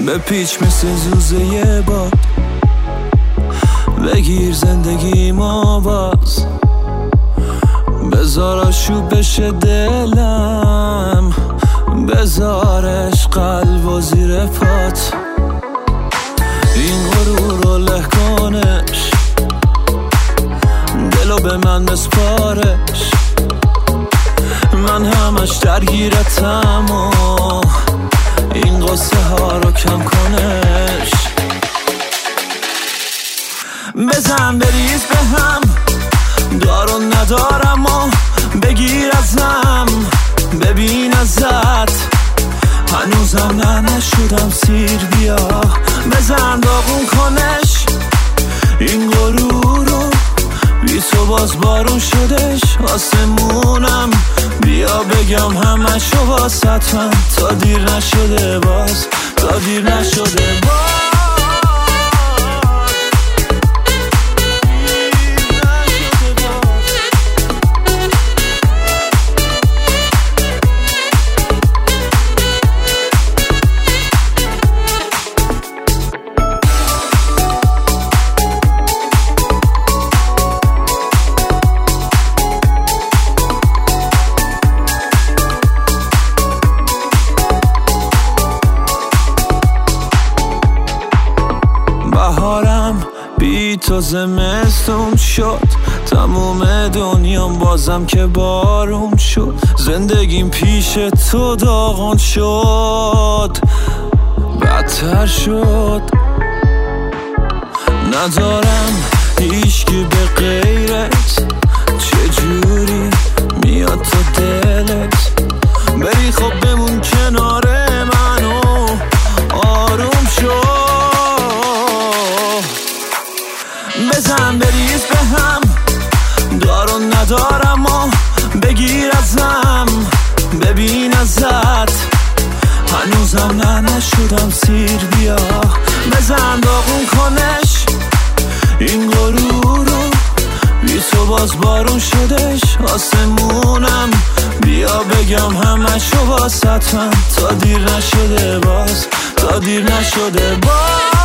به پیچ مثل زوزه باد، بگیر زندگی ما باز، بذار آشوب بشه دلم، بذارش قلب و زیر پات، این غرور رو له کنش، دلو به من بسپارش، من همش درگیرتم و این قصه ها رو کم کنش. بزن بریز به هم، دارو ندارم و بگیر ازم، ببین ازت هنوزم نشدم سیر، بیا بزن داغون کنش این غرور رو، بی تو باز بارون شدش آسمونم، بیا بگم همشو واسط من، تا دیر نشده باز، تا دیر نشده باز. بهارم بی تو زمستون شد، تموم دنیام بازم که بارون شد، زندگیم پیش تو داغون شد، بدتر شد، ندارم هیچکی به غیرت، چجوری میاد تو دلت، بری خب بمون کنار منو آروم شد. بزن بریز به هم، دارو ندارم و بگیر ازم، ببین ازت هنوزم نشدم سیر، بیا بزن داغون کنش این غرور رو، بی تو باز بارون شدش آسمونم، بیا بگم همشو واسط من، تا دیر نشده باز، تا دیر نشده باز.